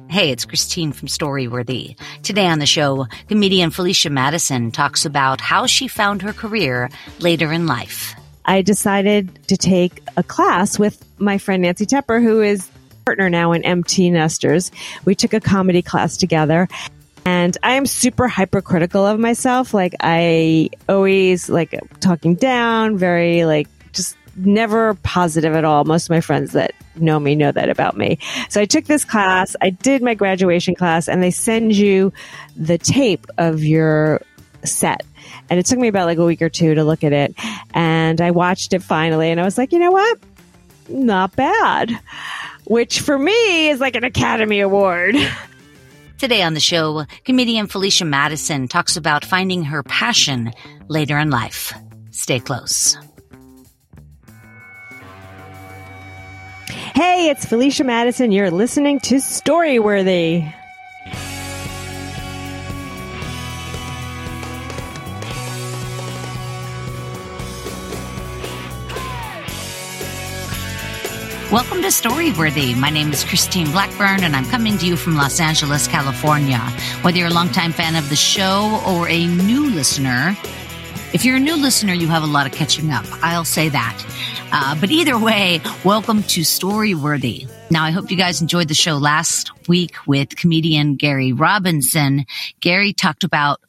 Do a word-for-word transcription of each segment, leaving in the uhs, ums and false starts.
Hey, it's Christine from Storyworthy. Today on the show, comedian Felicia Madison talks about how she found her career later in life. I decided to take a class with my friend Nancy Tepper, who is a partner now in Empty Nesters. We took a comedy class together. And I am super hypercritical of myself. Like, I always like talking down, very like just never positive at all. Most of my friends that know me know that about me. So I took this class, I did my graduation class, and they send you the tape of your set. And it took me about like a week or two to look at it. And I watched it finally, and I was like, you know what? Not bad. Which for me is like an Academy Award. Today on the show, comedian Felicia Madison talks about finding her passion later in life. Stay close. Hey, it's Felicia Madison. You're listening to Storyworthy. Welcome to Storyworthy. My name is Christine Blackburn, and I'm coming to you from Los Angeles, California. Whether you're a longtime fan of the show or a new listener, if you're a new listener, you have a lot of catching up. I'll say that. Uh, but either way, welcome to Storyworthy. Now, I hope you guys enjoyed the show last week with comedian Gary Robinson. Gary talked about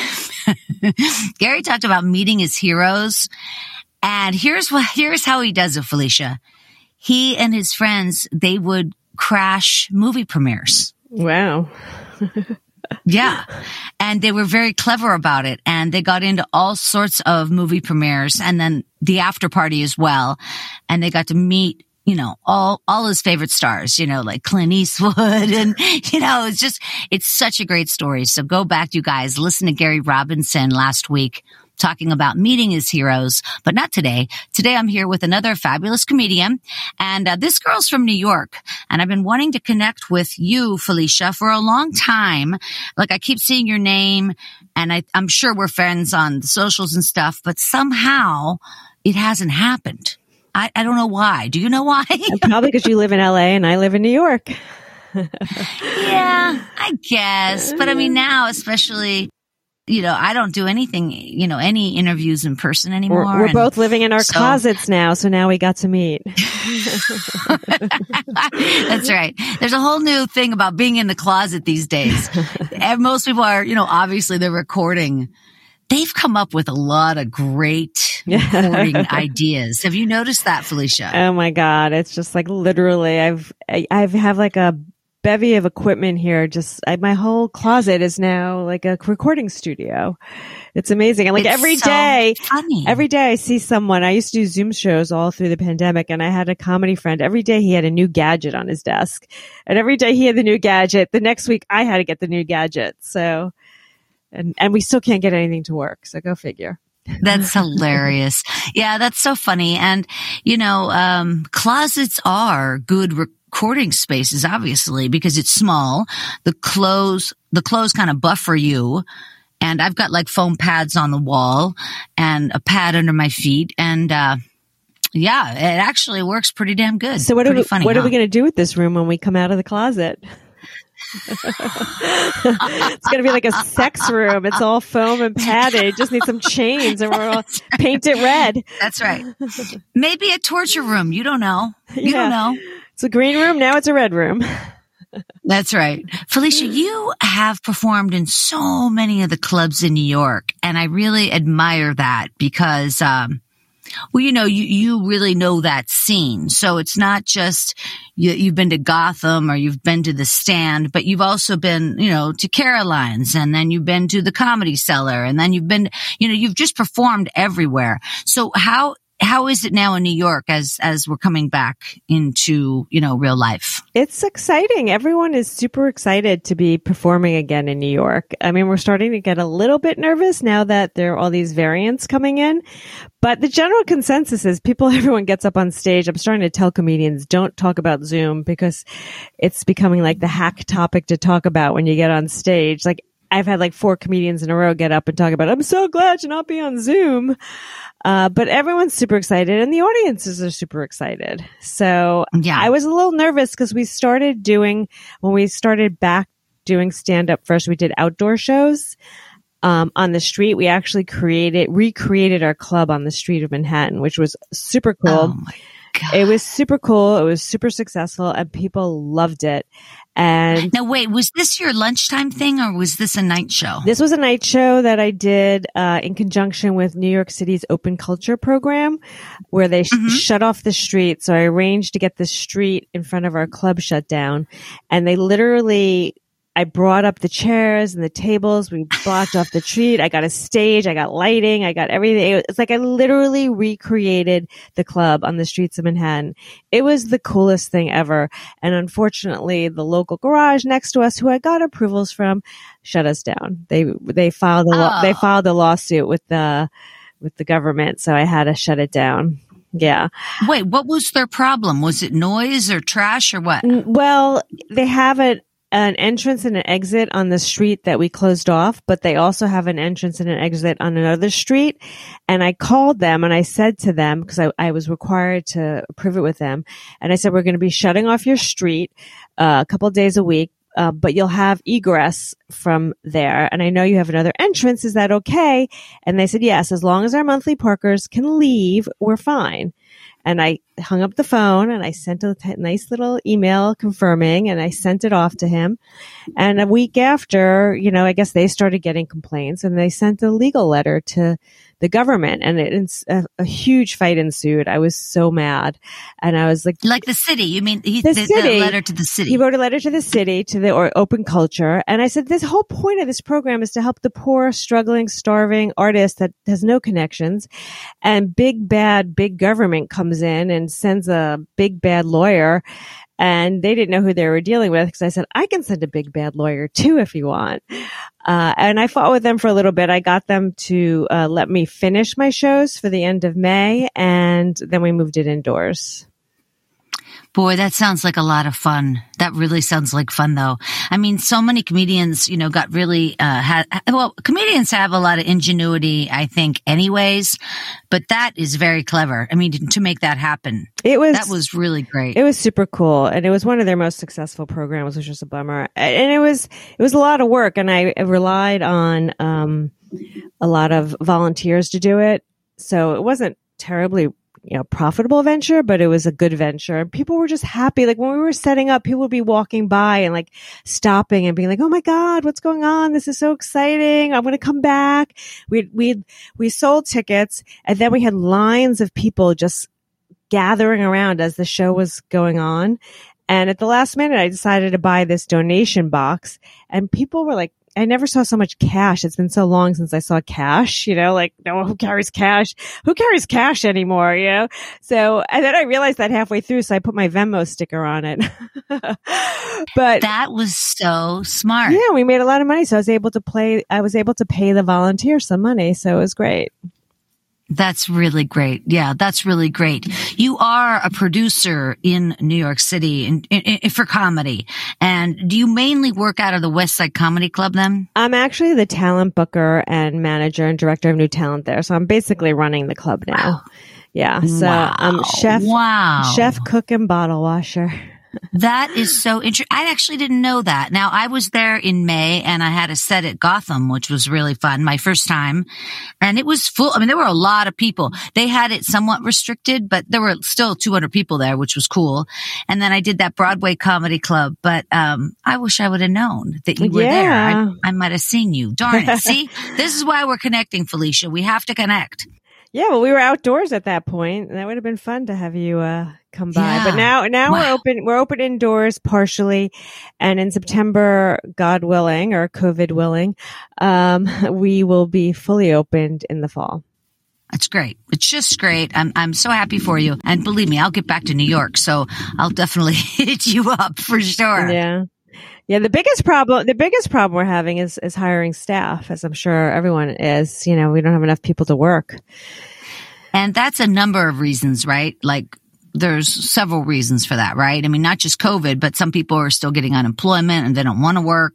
Gary talked about meeting his heroes, and here's what here's how he does it, Felicia. He and his friends, they would crash movie premieres. Wow. Yeah. And they were very clever about it. And they got into all sorts of movie premieres and then the after party as well. And they got to meet, you know, all, all his favorite stars, you know, like Clint Eastwood. And, you know, it's just, it's such a great story. So go back, you guys, listen to Gary Robinson last week talking about meeting his heroes, but not today. Today I'm here with another fabulous comedian, and uh, this girl's from New York, and I've been wanting to connect with you, Felicia, for a long time. Like, I keep seeing your name, and I, I'm sure we're friends on the socials and stuff, but somehow it hasn't happened. I, I don't know why. Do you know why? Probably because you live in L A and I live in New York. Yeah, I guess. But I mean, now, especially, you know, I don't do anything, you know, any interviews in person anymore. We're, we're and both living in our so, closets now, so now we got to meet. That's right. There's a whole new thing about being in the closet these days. And most people are, you know, obviously they're recording. They've come up with a lot of great recording ideas. Have you noticed that, Felicia? Oh my God. It's just like literally I've, I, I have like a bevy of equipment here. Just I, my whole closet is now like a recording studio. It's amazing. And like it's every so day, funny. every day I see someone. I used to do Zoom shows all through the pandemic, and I had a comedy friend. Every day he had a new gadget on his desk, and every day he had the new gadget. The next week I had to get the new gadget. So, and and we still can't get anything to work. So go figure. That's hilarious. Yeah, that's so funny. And you know, um, closets are good Re- recording spaces, obviously, because it's small. The clothes, the clothes kind of buffer you. And I've got like foam pads on the wall and a pad under my feet. And, uh, yeah, it actually works pretty damn good. So what pretty are we, funny, what huh? are we going to do with this room when we come out of the closet? It's going to be like a sex room. It's all foam and padded. Just need some chains and we're all paint it red. That's right. Maybe a torture room. You don't know. You Yeah. don't know. It's a green room. Now it's a red room. That's right. Felicia, you have performed in so many of the clubs in New York, and I really admire that because, um, well, you know, you, you really know that scene. So it's not just you, you've been to Gotham or you've been to the Stand, but you've also been, you know, to Caroline's, and then you've been to the Comedy Cellar, and then you've been, you know, you've just performed everywhere. So how How is it now in New York as as we're coming back into, you know, real life? It's exciting. Everyone is super excited to be performing again in New York. I mean, we're starting to get a little bit nervous now that there are all these variants coming in. But the general consensus is people, everyone gets up on stage. I'm starting to tell comedians, don't talk about Zoom because it's becoming like the hack topic to talk about when you get on stage. Like, I've had like four comedians in a row get up and talk about, I'm so glad to not be on Zoom. Uh, but everyone's super excited and the audiences are super excited. So yeah. I was a little nervous because we started doing, when we started back doing stand up first, we did outdoor shows. Um, on the street, we actually created, recreated our club on the street of Manhattan, which was super cool. Oh my God. It was super cool. It was super successful and people loved it. And now wait, was this your lunchtime thing or was this a night show? This was a night show that I did, uh, in conjunction with New York City's Open Culture program where they sh- mm-hmm. shut off the street. So I arranged to get the street in front of our club shut down and they literally I brought up the chairs and the tables. We blocked off the street. I got a stage. I got lighting. I got everything. It's like I literally recreated the club on the streets of Manhattan. It was the coolest thing ever. And unfortunately, the local garage next to us, who I got approvals from, shut us down. They they filed a law- oh. they filed a lawsuit with the with the government, so I had to shut it down. Yeah. Wait, what was their problem? Was it noise or trash or what? Well, they have it. An entrance and an exit on the street that we closed off, but they also have an entrance and an exit on another street. And I called them and I said to them, because I, I was required to approve it with them. And I said, we're going to be shutting off your street uh, a couple of days a week, uh, but you'll have egress from there. And I know you have another entrance. Is that okay? And they said, yes, as long as our monthly parkers can leave, we're fine. And I hung up the phone and I sent a t- nice little email confirming and I sent it off to him. And a week after, you know, I guess they started getting complaints and they sent a legal letter to the government and it, it's a, a huge fight ensued. I was so mad. And I was like, like the city, you mean he, the, the, city, the letter to the city. He wrote a letter to the city, to the or Open Culture. And I said, this whole point of this program is to help the poor, struggling, starving artist that has no connections. And big, bad, big government comes in and sends a big, bad lawyer. And they didn't know who they were dealing with because I said, I can send a big bad lawyer too if you want. Uh, and I fought with them for a little bit. I got them to uh, let me finish my shows for the end of May. And then we moved it indoors. Boy, that sounds like a lot of fun. That really sounds like fun, though. I mean, so many comedians, you know, got really, uh, had, well, comedians have a lot of ingenuity, I think, anyways, but that is very clever. I mean, to make that happen. It was, that was really great. It was super cool. And it was one of their most successful programs, which was a bummer. And it was, it was a lot of work. And I relied on, um, a lot of volunteers to do it. So it wasn't terribly, you know, profitable venture, but it was a good venture. And people were just happy. Like when we were setting up, people would be walking by and like stopping and being like, oh my God, what's going on? This is so exciting. I'm going to come back. We, we, we sold tickets and then we had lines of people just gathering around as the show was going on. And at the last minute, I decided to buy this donation box and people were like, I never saw so much cash. It's been so long since I saw cash, you know, like no one who carries cash, who carries cash anymore, you know? So, and then I realized that halfway through, so I put my Venmo sticker on it. But that was so smart. Yeah, we made a lot of money. So I was able to play, I was able to pay the volunteers some money. So it was great. That's really great. Yeah, that's really great. You are a producer in New York City in, in, in, for comedy. And do you mainly work out of the West Side Comedy Club then? I'm actually the talent booker and manager and director of new talent there. So I'm basically running the club now. Wow. Yeah. So wow. I'm chef, wow. chef, cook, and bottle washer. That is so interesting. I actually didn't know that. Now, I was there in May and I had a set at Gotham, which was really fun, my first time. And it was full. I mean, there were a lot of people. They had it somewhat restricted, but there were still two hundred people there, which was cool. And then I did that Broadway Comedy Club. But um I wish I would have known that you were yeah. there. I, I might have seen you. Darn it. See, this is why we're connecting, Felicia. We have to connect. Yeah, well, we were outdoors at that point, and that would have been fun to have you uh come by. Yeah. But now, now wow. we're open. We're open indoors partially, and in September, God willing or COVID willing, um, we will be fully opened in the fall. That's great. It's just great. I'm I'm so happy for you. And believe me, I'll get back to New York, so I'll definitely hit you up for sure. Yeah. Yeah, the biggest problem, the biggest problem we're having is, is hiring staff, as I'm sure everyone is. You know, we don't have enough people to work. And that's a number of reasons, right? Like there's several reasons for that, right? I mean, not just COVID, but some people are still getting unemployment and they don't want to work.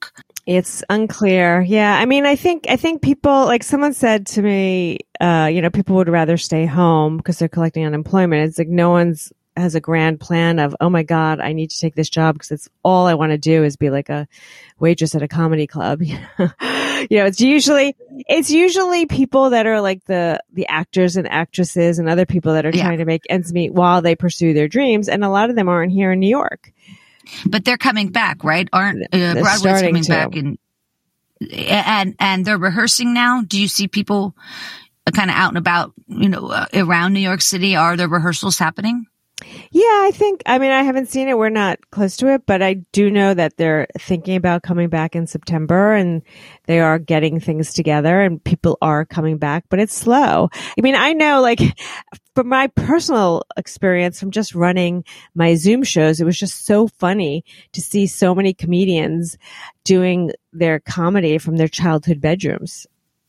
It's unclear. Yeah. I mean, I think, I think people, like someone said to me, uh, you know, people would rather stay home because they're collecting unemployment. It's like no one's has a grand plan of, oh my God, I need to take this job because it's all I want to do is be like a waitress at a comedy club. You know, it's usually, it's usually people that are like the, the actors and actresses and other people that are Yeah. trying to make ends meet while they pursue their dreams. And a lot of them aren't here in New York. But they're coming back, right? Aren't uh, They're Broadway's starting coming to. back and and and they're rehearsing now? Do you see people kind of out and about, you know, uh, around New York City? Are there rehearsals happening? Yeah, I think, I mean, I haven't seen it. We're not close to it, but I do know that they're thinking about coming back in September and they are getting things together and people are coming back, but it's slow. I mean, I know like from my personal experience from just running my Zoom shows, it was just so funny to see so many comedians doing their comedy from their childhood bedrooms.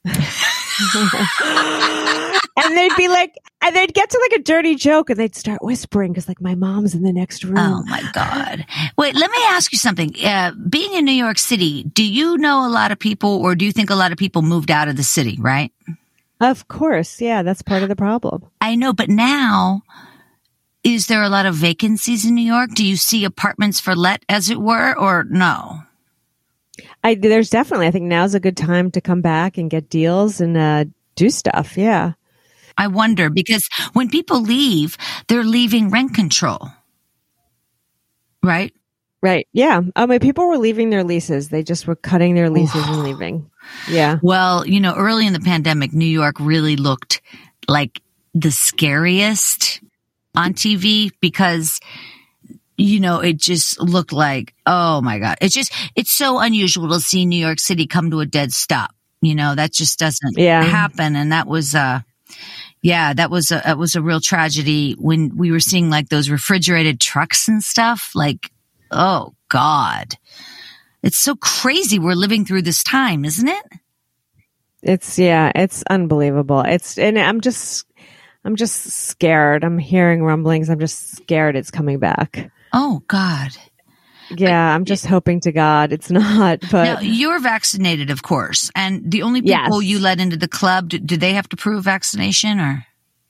And they'd be like, and they'd get to like a dirty joke and they'd start whispering because like my mom's in the next room. Oh my God. Wait, let me ask you something. Uh, being in New York City, do you know a lot of people or do you think a lot of people moved out of the city, right? Of course. Yeah, that's part of the problem. I know, but now, is there a lot of vacancies in New York? Do you see apartments for let, as it were, or no? I, there's definitely, I think now's a good time to come back and get deals and uh, do stuff. Yeah. I wonder, because when people leave, they're leaving rent control, right? Right. Yeah. I mean, people were leaving their leases. They just were cutting their leases and leaving. Yeah. Well, you know, early in the pandemic, New York really looked like the scariest on T V because, you know, it just looked like, oh my God. It's just, it's so unusual to see New York City come to a dead stop. You know, that just doesn't Yeah. happen. And that was, uh, yeah, that was a, that was a real tragedy when we were seeing like those refrigerated trucks and stuff. Like, oh God, it's so crazy. We're living through this time, isn't it? It's, yeah, it's unbelievable. It's, and I'm just, I'm just scared. I'm hearing rumblings. I'm just scared it's coming back. Oh God. Yeah, I'm just hoping to God it's not. But Now, you're vaccinated, of course, and the only people Yes. you let into the club, do, do they have to prove vaccination or?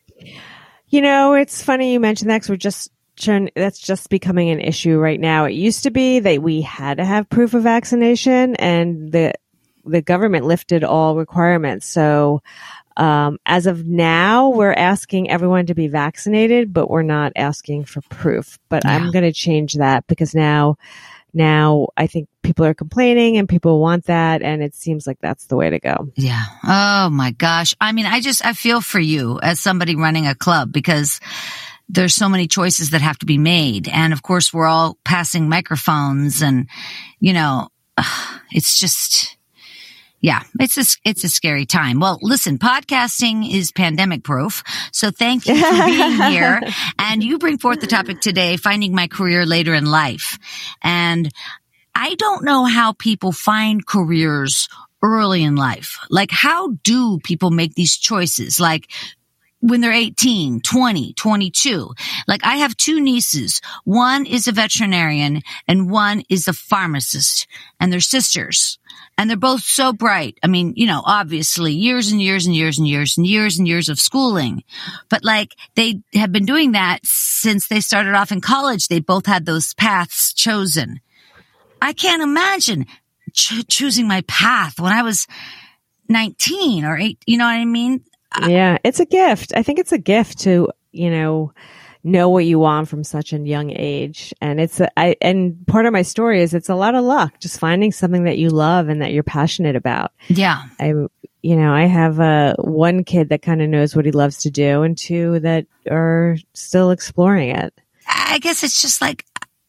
you know, it's funny you mentioned that 'cause we're just trying, that's just becoming an issue right now. It used to be that we had to have proof of vaccination and the, the government lifted all requirements. So, um, as of now, we're asking everyone to be vaccinated, but we're not asking for proof. But Yeah. I'm going to change that because now, now I think people are complaining and people want that. And it seems like that's the way to go. Yeah. Oh my gosh. I mean, I just, I feel for you as somebody running a club because there's so many choices that have to be made. And of course, we're all passing microphones and, you know, it's just, yeah, it's a, it's a scary time. Well, listen, podcasting is pandemic proof. So thank you for being here. And you bring forth the topic today, finding my career later in life. And I don't know how people find careers early in life. Like, how do people make these choices? Like, when they're eighteen, twenty, twenty-two. Like, I have two nieces. One is a veterinarian and one is a pharmacist, and they're sisters. And they're both so bright. I mean, you know, obviously years and years and years and years and years and years of schooling. But like, they have been doing that since they started off in college. They both had those paths chosen. I can't imagine ch- choosing my path when I was nineteen or eight. You know what I mean? Yeah, it's a gift. I think it's a gift to, you know, know what you want from such a young age. And it's, a, I, and part of my story is it's a lot of luck, just finding something that you love and that you're passionate about. Yeah. I, you know, I have uh, one kid that kind of knows what he loves to do and two that are still exploring it. I guess it's just like,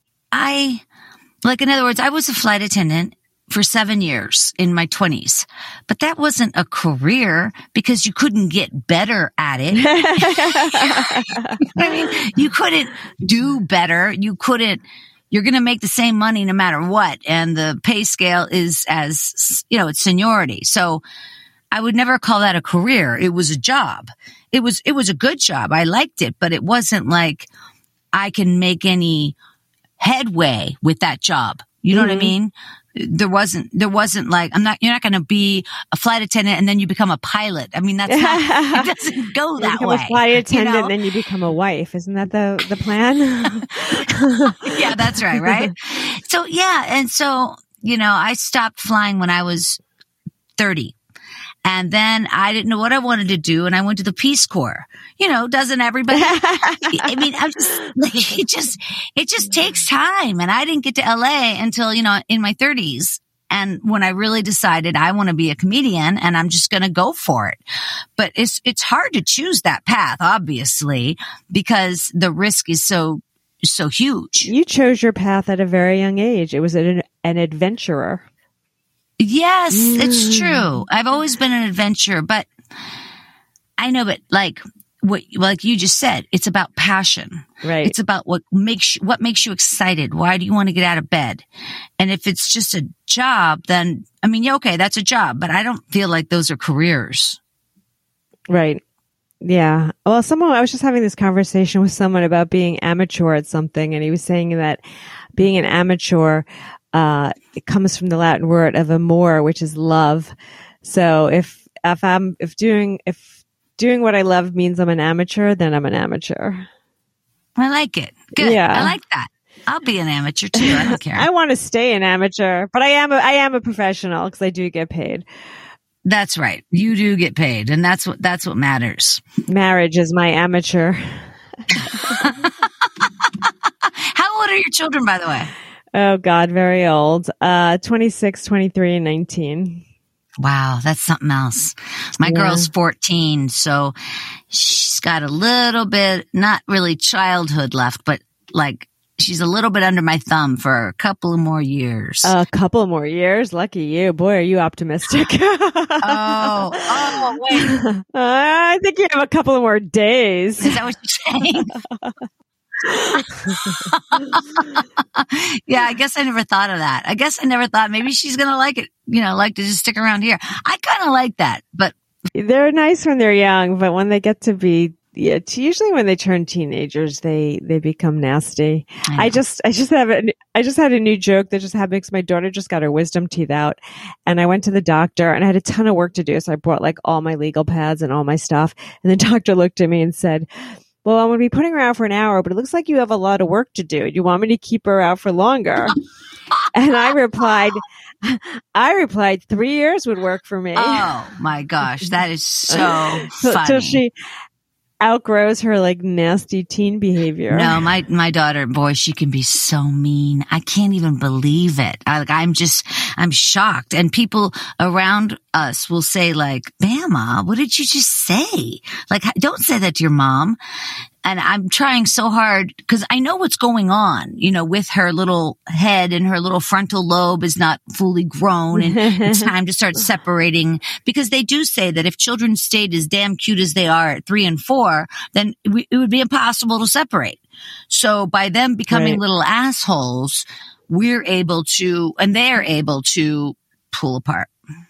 I, like, in other words, I was a flight attendant for seven years in my twenties, but that wasn't a career because you couldn't get better at it. I mean, you couldn't do better. You couldn't, you're going to make the same money no matter what. And the pay scale is as, you know, it's seniority. So I would never call that a career. It was a job. It was, it was a good job. I liked it, but it wasn't like I can make any headway with that job. You know mm-hmm. what I mean? there wasn't, there wasn't like, I'm not, you're not going to be a flight attendant and then you become a pilot. I mean, that's not, it doesn't go that you become way. a flight attendant, you know? and then you become a wife. Isn't that the, the plan? Yeah, that's right. Right. So yeah. And so, you know, I stopped flying when I was thirty. And then I didn't know what I wanted to do. And I went to the Peace Corps. You know, doesn't everybody? I mean, I'm just, like, it just, it just takes time. And I didn't get to L A until, you know, in my thirties. And when I really decided I want to be a comedian and I'm just going to go for it. But it's, it's hard to choose that path, obviously, because the risk is so, so huge. You chose your path at a very young age. It was an, an adventurer. Yes, Mm. it's true. I've always been an adventurer, but I know, but like what, like you just said, it's about passion. Right. It's about what makes, what makes you excited. Why do you want to get out of bed? And if it's just a job, then, I mean, yeah, okay, that's a job, but I don't feel like those are careers. Right. Yeah. Well, someone, I was just having this conversation with someone about being amateur at something, and he was saying that being an amateur, uh, it comes from the Latin word of amor, which is love. So if, if I'm, if doing, if doing what I love means I'm an amateur, then I'm an amateur. I like it. Good. Yeah. I like that. I'll be an amateur too. I don't care. I want to stay an amateur, but I am a, I am a professional because I do get paid. That's right. You do get paid, and that's what, that's what matters. Marriage is my amateur. How old are your children, by the way? Oh God, very old. Uh, twenty-six, twenty-three, and nineteen. Wow, that's something else. My Yeah. girl's fourteen, so she's got a little bit, not really childhood left, but like she's a little bit under my thumb for a couple of more years. A couple more years. Lucky you. Boy, are you optimistic. oh, oh, wait. I think you have a couple of more days. Is that what you're saying? Yeah, I guess I never thought of that. I guess I never thought maybe she's going to like it, you know, like to just stick around here. I kind of like that, but They're nice when they're young, but when they get to be, yeah, it's usually when they turn teenagers, they, they become nasty. I I just, I just have, a, I just had a new joke that just happened because my daughter just got her wisdom teeth out, and I went to the doctor and I had a ton of work to do. So I brought like all my legal pads and all my stuff. And the doctor looked at me and said, well, I'm going to be putting her out for an hour, but it looks like you have a lot of work to do. Do you want me to keep her out for longer? And I replied, I replied, three years would work for me. oh my gosh, that is so So, funny. so she outgrows her like nasty teen behavior. No, my, my daughter, boy, she can be so mean. I can't even believe it. I, like, I'm just, I'm shocked. And people around us will say like, Mama, what did you just say? Like, don't say that to your mom. And I'm trying so hard because I know what's going on, you know, with her little head, and her little frontal lobe is not fully grown, and it's time to start separating, because they do say that if children stayed as damn cute as they are at three and four, then we, it would be impossible to separate. So by them becoming Right. little assholes, we're able to, and they're able to pull apart.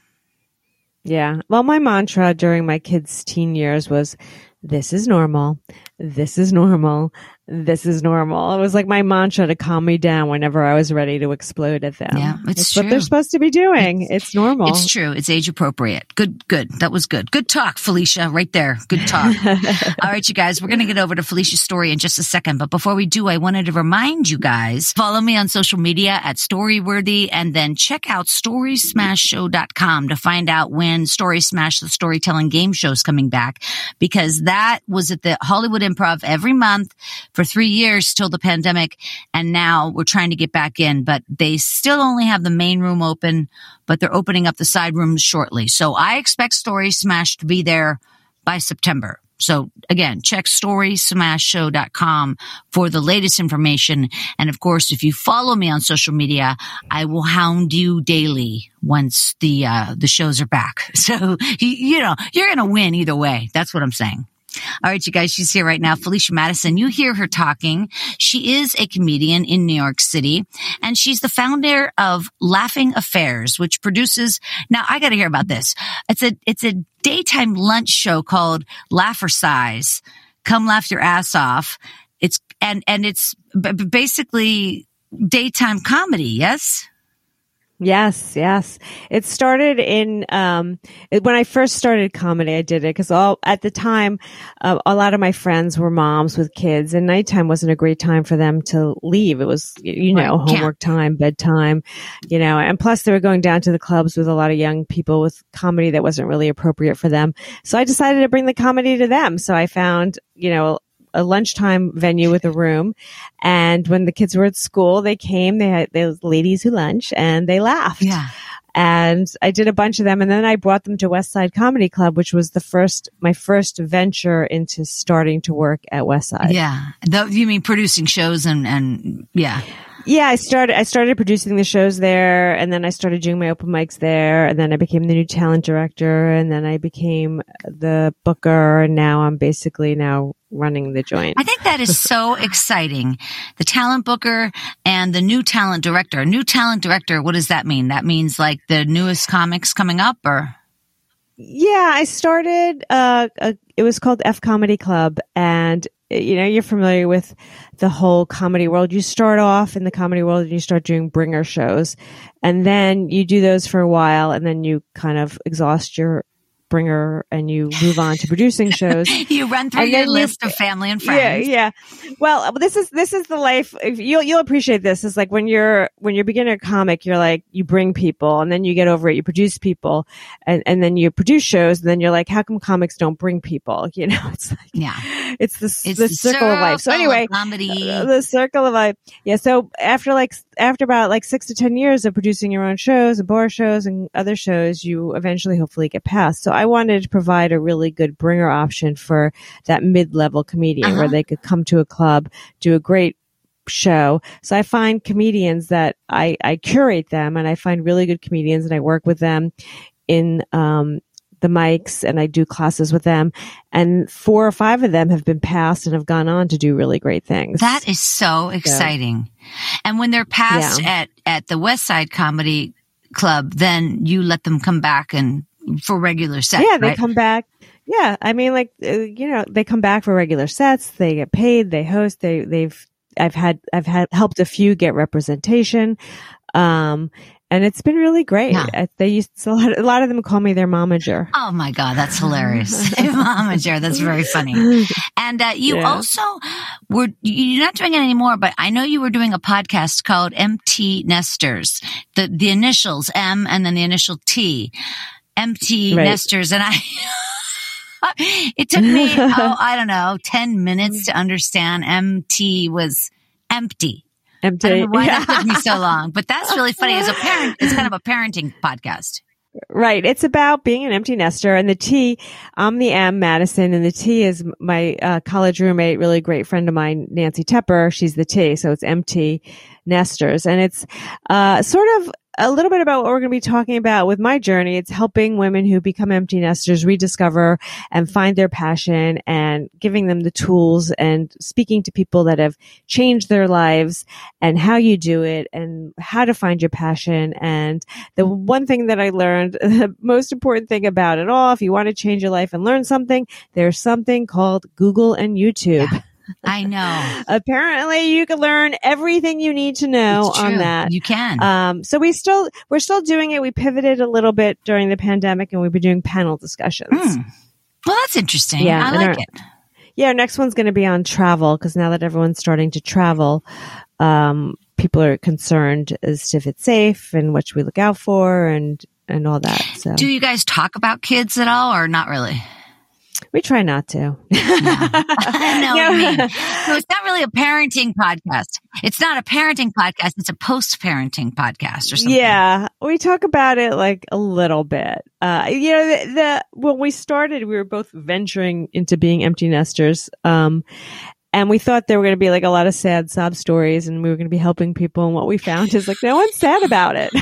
Yeah. Well, my mantra during my kids' teen years was, this is normal. This is normal. This is normal. It was like my mantra to calm me down whenever I was ready to explode at them. Yeah, it's it's what true. they're supposed to be doing. It's normal. It's true. It's age appropriate. Good, good. That was good. Good talk, Felicia, right there. Good talk. All right, you guys, we're going to get over to Felicia's story in just a second. But before we do, I wanted to remind you guys, follow me on social media at Storyworthy, and then check out story smash show dot com to find out when Story Smash, the storytelling game show, is coming back, because that was at the Hollywood Improv every month for three years till the pandemic. And now we're trying to get back in, but they still only have the main room open, but they're opening up the side rooms shortly. So I expect Story Smash to be there by September. So again, check story smash show dot com for the latest information. And of course, if you follow me on social media, I will hound you daily once the, uh, the shows are back. So, you, you know, you're going to win either way. That's what I'm saying. All right, you guys, she's here right now. Felicia Madison, you hear her talking. She is a comedian in New York City, and she's the founder of Laughing Affairs, which produces, now I got to hear about this. It's a, it's a daytime lunch show called Laugh-Er-Cise. Come laugh your ass off. It's, and, and it's b- basically daytime comedy. Yes? Yes, yes. It started in, um, it, when I first started comedy, I did it because all, at the time, uh, a lot of my friends were moms with kids and nighttime wasn't a great time for them to leave. It was, you know, Right. homework time, bedtime, you know, and plus they were going down to the clubs with a lot of young people with comedy that wasn't really appropriate for them. So I decided to bring the comedy to them. So I found, you know, a lunchtime venue with a room. And when the kids were at school, they came, they had those ladies who lunch and they laughed. Yeah. And I did a bunch of them. And then I brought them to West Side Comedy Club, which was the first, my first venture into starting to work at West Side. Yeah. The, you mean producing shows and, and yeah. Yeah, I started, I started producing the shows there, and then I started doing my open mics there, and then I became the new talent director, and then I became the booker, and now I'm basically now running the joint. I think that is so exciting. The talent booker and the new talent director. New talent director, what does that mean? That means like the newest comics coming up, or? Yeah, I started, uh, a, it was called F Comedy Club, and you know, you're familiar with the whole comedy world. You start off in the comedy world and you start doing bringer shows, and then you do those for a while, and then you kind of exhaust your bringer and you move on to producing shows. You run through your list of family and friends. Yeah, yeah. Well, this is this is the life. You'll you'll appreciate this. It's like when you're when you're a beginner comic, you're like you bring people, and then you get over it. You produce people, and and then you produce shows, and then you're like, how come comics don't bring people? You know, it's like yeah, it's the it's the circle of life. So anyway, comedy, uh, the circle of life. Yeah. So after like after about like six to ten years of producing your own shows and bar shows and other shows, you eventually hopefully get past. So I wanted to provide a really good bringer option for that mid-level comedian uh-huh. where they could come to a club, do a great show. So I find comedians that I, I curate them, and I find really good comedians, and I work with them in um, the mics, and I do classes with them. And four or five of them have been passed and have gone on to do really great things. That is so exciting. So, and when they're passed yeah. at, at the West Side Comedy Club, then you let them come back and for regular sets. Yeah, they right? come back. Yeah, I mean, like uh, you know, they come back for regular sets. They get paid. They host. They they've. I've had I've had helped a few get representation, um, and it's been really great. Yeah. I, they used a lot. A lot of them call me their momager. Oh my god, that's hilarious, momager. That's very funny. And uh, you yeah. also were you're not doing it anymore, but I know you were doing a podcast called Empty Nesters. The the initials M and then the initial T. Empty right. Nesters, and I it took me oh I don't know ten minutes to understand M T was empty. Empty. I don't know why that took me so long, but that's really funny. As a parent, it's kind of a parenting podcast. Right. It's about being an empty nester, and the T, I'm the M, Madison, and the T is my uh, college roommate, really great friend of mine, Nancy Tepper. She's the T, so it's Empty Nesters, and it's uh sort of a little bit about what we're going to be talking about with my journey. It's helping women who become empty nesters rediscover and find their passion, and giving them the tools and speaking to people that have changed their lives and how you do it and how to find your passion. And the one thing that I learned, the most important thing about it all, if you want to change your life and learn something, there's something called Google and YouTube. Yeah. I know. Apparently you can learn everything you need to know on that. You can. Um, so we still, we're still doing it. We pivoted a little bit during the pandemic, and we've been doing panel discussions. Mm. Well, that's interesting. Yeah, I like our, it. Yeah. Our next one's going to be on travel, because now that everyone's starting to travel, um, people are concerned as to if it's safe and what should we look out for and, and all that. So do you guys talk about kids at all, or not really? We try not to. No. I know what you mean. No, it's not really a parenting podcast. It's not a parenting podcast. It's a post-parenting podcast or something. Yeah. We talk about it like a little bit. Uh, you know, the, the, when we started, we were both venturing into being empty nesters. Um, And we thought there were going to be like a lot of sad sob stories, and we were going to be helping people. And what we found is like, no one's sad about it.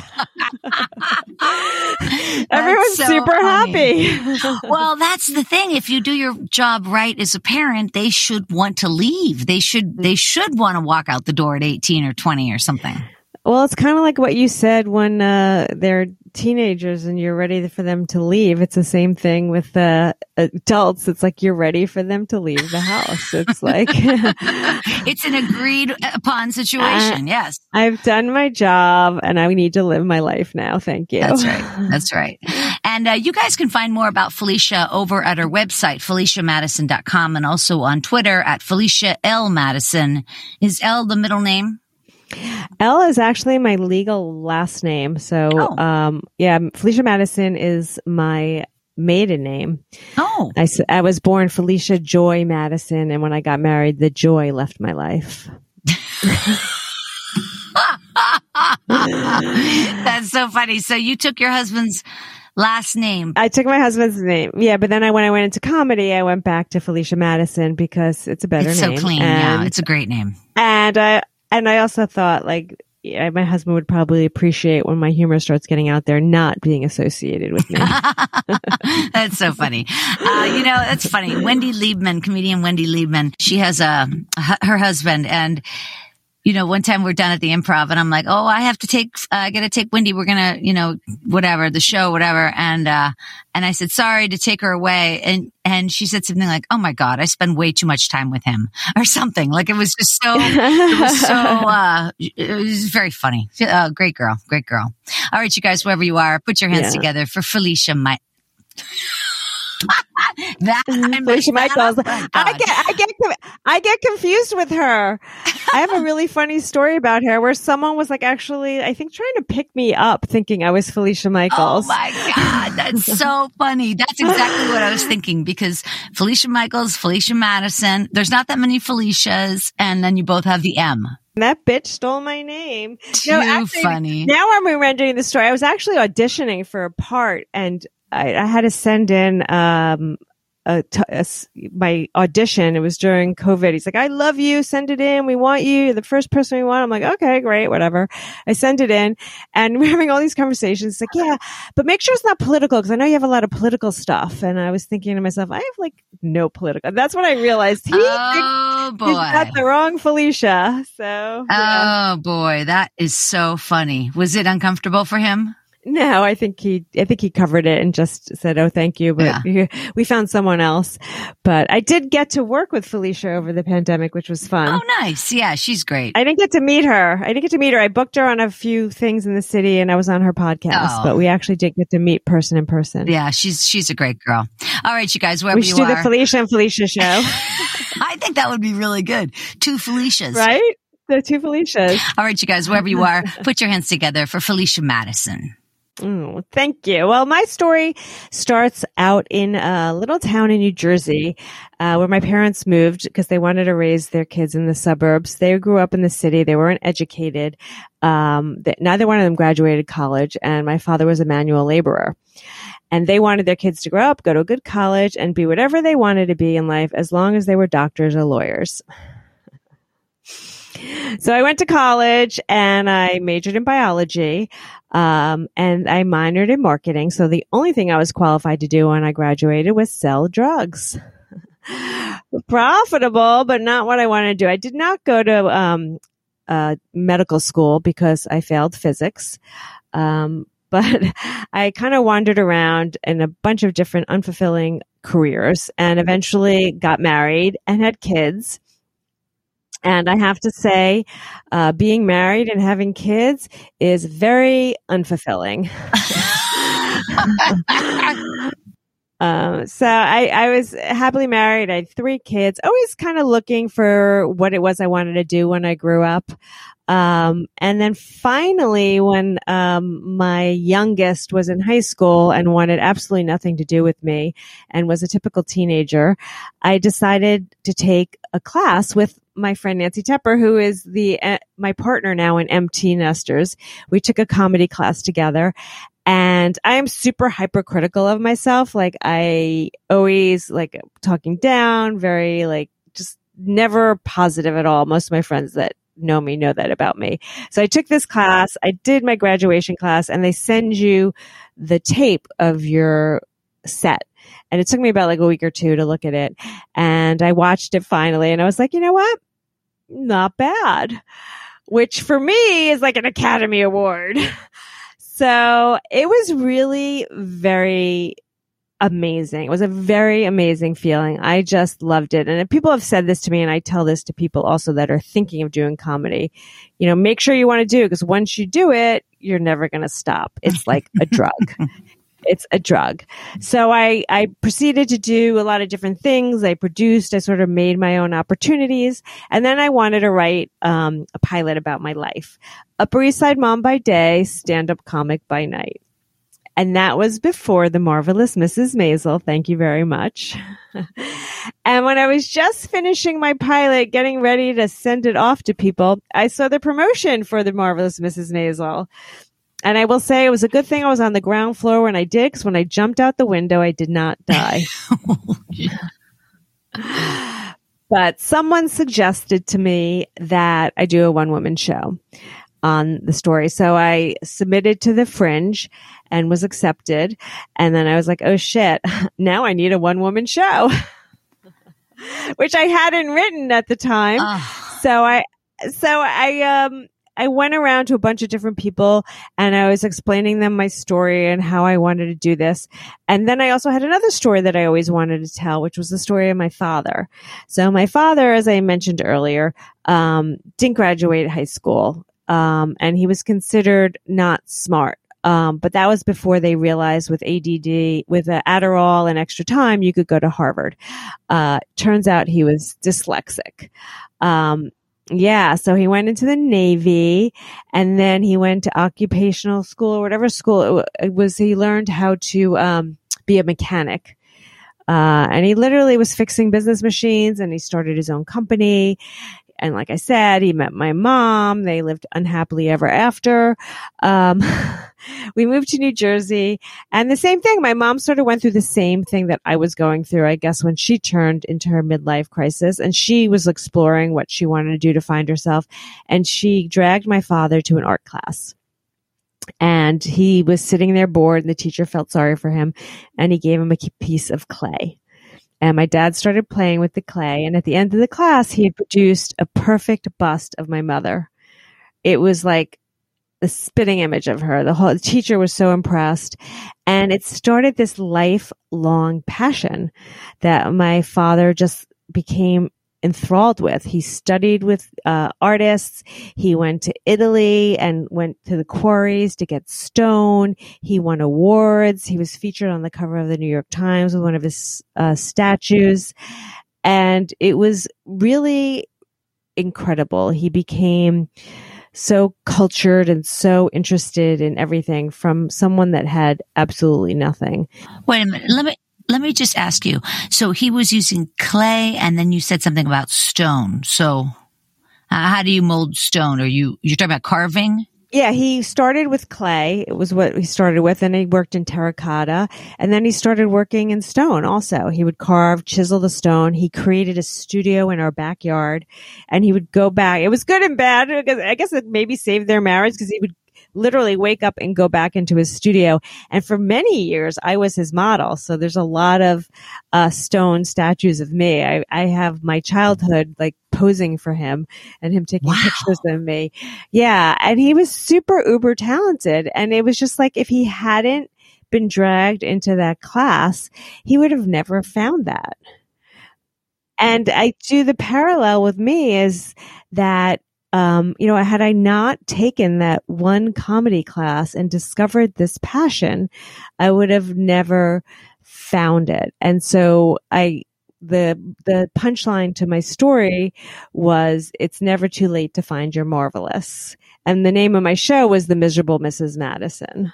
Everyone's so super funny. happy. Well, that's the thing. If you do your job right as a parent, they should want to leave. They should, they should want to walk out the door at eighteen or twenty or something. Well, it's kind of like what you said when uh, they're teenagers and you're ready for them to leave. It's the same thing with uh, adults. It's like you're ready for them to leave the house. It's like it's an agreed upon situation. Uh, yes, I've done my job and I need to live my life now. Thank you. That's right. That's right. And uh, you guys can find more about Felicia over at our website, felicia madison dot com, and also on Twitter at Felicia L. Madison. Is L the middle name? L is actually my legal last name. So, oh. um, yeah, Felicia Madison is my maiden name. Oh. I, I was born Felicia Joy Madison, and when I got married, the joy left my life. That's so funny. So you took your husband's last name. I took my husband's name. Yeah, but then I, when I went into comedy, I went back to Felicia Madison because it's a better it's name. It's so clean. And, yeah, it's a great name. And I, And I also thought, like, yeah, my husband would probably appreciate when my humor starts getting out there, not being associated with me. That's so funny. Uh, you know, that's funny. Wendy Liebman, comedian Wendy Liebman, she has a, her husband, and you know, one time we're done at the Improv and I'm like, oh, I have to take, uh, I got to take Wendy. We're going to, you know, whatever, the show, whatever. And, uh, and I said, sorry to take her away. And, and she said something like, oh my God, I spend way too much time with him or something. Like it was just so, it was so, uh, it was very funny. Uh, great girl. Great girl. All right, you guys, wherever you are, put your hands yeah. together for Felicia My- that Felicia Michaels. I get, I get, I get confused with her. I have a really funny story about her where someone was like, actually, I think trying to pick me up, thinking I was Felicia Michaels. Oh my God, that's so funny. That's exactly what I was thinking because Felicia Michaels, Felicia Madison. There's not that many Felicias, and then you both have the M. That bitch stole my name. Too no, actually, funny. Now I'm remembering the story. I was actually auditioning for a part, and I, I had to send in um, a t- a, my audition. It was during COVID. He's like, I love you. Send it in. We want you. You're the first person we want. I'm like, okay, great, whatever. I sent it in, and we're having all these conversations. It's like, yeah, but make sure it's not political because I know you have a lot of political stuff. And I was thinking to myself, I have like no political. That's when I realized he oh, boy. he's got the wrong Felicia. So, yeah. Oh boy, that is so funny. Was it uncomfortable for him? No, I think he, I think he covered it and just said, oh, thank you. But yeah. we found someone else. But I did get to work with Felicia over the pandemic, which was fun. Oh, nice. Yeah, she's great. I didn't get to meet her. I didn't get to meet her. I booked her on a few things in the city and I was on her podcast, oh. but we actually did get to meet person in person. Yeah, she's, she's a great girl. All right, you guys, wherever we should you do are. the Felicia and Felicia show. I think that would be really good. Two Felicias. Right? The two Felicias. All right, you guys, wherever you are, put your hands together for Felicia Madison. Oh, thank you. Well, my story starts out in a little town in New Jersey, uh, where my parents moved because they wanted to raise their kids in the suburbs. They grew up in the city. They weren't educated. Um, they, neither one of them graduated college, and my father was a manual laborer. And they wanted their kids to grow up, go to a good college, and be whatever they wanted to be in life as long as they were doctors or lawyers. So I went to college and I majored in biology, um, and I minored in marketing. So the only thing I was qualified to do when I graduated was sell drugs. Profitable, but not what I wanted to do. I did not go to um, uh, medical school because I failed physics. Um, but I kind of wandered around in a bunch of different unfulfilling careers and eventually got married and had kids. And I have to say, uh, being married and having kids is very unfulfilling. um, so I, I was happily married. I had three kids, always kind of looking for what it was I wanted to do when I grew up. Um, and then finally, when, um, my youngest was in high school and wanted absolutely nothing to do with me and was a typical teenager, I decided to take a class with my friend Nancy Tepper, who is the, uh, my partner now in Empty Nesters. We took a comedy class together. And I am super hypercritical of myself. Like I always like talking down, very like just never positive at all. Most of my friends that know me know that about me. So I took this class. I did my graduation class and they send you the tape of your set. And it took me about like a week or two to look at it. And I watched it finally and I was like, you know what? Not bad. which for me is like an Academy Award. So it was really very amazing. It was a very amazing feeling. I just loved it. And people have said this to me, and I tell this to people also that are thinking of doing comedy. You know, make sure you want to do it, because once you do it, you're never going to stop. It's like a drug. It's a drug. So I, I proceeded to do a lot of different things. I produced, I sort of made my own opportunities. And then I wanted to write um, a pilot about my life. Upper East Side mom by day, stand-up comic by night. And that was before The Marvelous Missus Maisel. Thank you very much. And when I was just finishing my pilot, getting ready to send it off to people, I saw the promotion for The Marvelous Missus Maisel. And I will say it was a good thing I was on the ground floor when I did, because when I jumped out the window, I did not die. But someone suggested to me that I do a one-woman show on the story. So I submitted to the Fringe and was accepted. And then I was like, oh shit, now I need a one woman show, which I hadn't written at the time. Uh. So I, so I, um, I went around to a bunch of different people and I was explaining them my story and how I wanted to do this. And then I also had another story that I always wanted to tell, which was the story of my father. So my father, as I mentioned earlier, um, didn't graduate high school. Um, and he was considered not smart. Um, but that was before they realized with A D D, with uh, Adderall and extra time, you could go to Harvard. Uh, turns out he was dyslexic. Um, yeah. So he went into the Navy, and then he went to occupational school or whatever school it, it was. He learned how to, um, be a mechanic. Uh, and he literally was fixing business machines, and he started his own company. And like I said, he met my mom. They lived unhappily ever after. Um, we moved to New Jersey, and the same thing. My mom sort of went through the same thing that I was going through, I guess, when she turned into her midlife crisis, and she was exploring what she wanted to do to find herself. And she dragged my father to an art class. And he was sitting there bored, and the teacher felt sorry for him, and he gave him a piece of clay. And my dad started playing with the clay. And at the end of the class, he had produced a perfect bust of my mother. It was like the spitting image of her. The whole the teacher was so impressed. And it started this lifelong passion that my father just became enthralled with. He studied with uh, artists. He went to Italy and went to the quarries to get stone. He won awards. He was featured on the cover of the New York Times with one of his uh, statues. And it was really incredible. He became so cultured and so interested in everything from someone that had absolutely nothing. Wait a minute. Let me Let me just ask you. So he was using clay, and then you said something about stone. So uh, how do you mold stone? Are you, you're talking about carving? Yeah, he started with clay. It was what he started with, and he worked in terracotta. And then he started working in stone also. He would carve, chisel the stone. He created a studio in our backyard, and he would go back. It was good and bad, because I guess it maybe saved their marriage, because he would literally wake up and go back into his studio. And for many years, I was his model. So there's a lot of uh, stone statues of me. I, I have my childhood like posing for him and him taking wow. pictures of me. Yeah. And he was super uber talented. And it was just like, if he hadn't been dragged into that class, he would have never found that. And I do the parallel with me is that Um, you know, had I not taken that one comedy class and discovered this passion, I would have never found it. And so I, the, the punchline to my story was, it's never too late to find your marvelous. And the name of my show was The Miserable Missus Madison.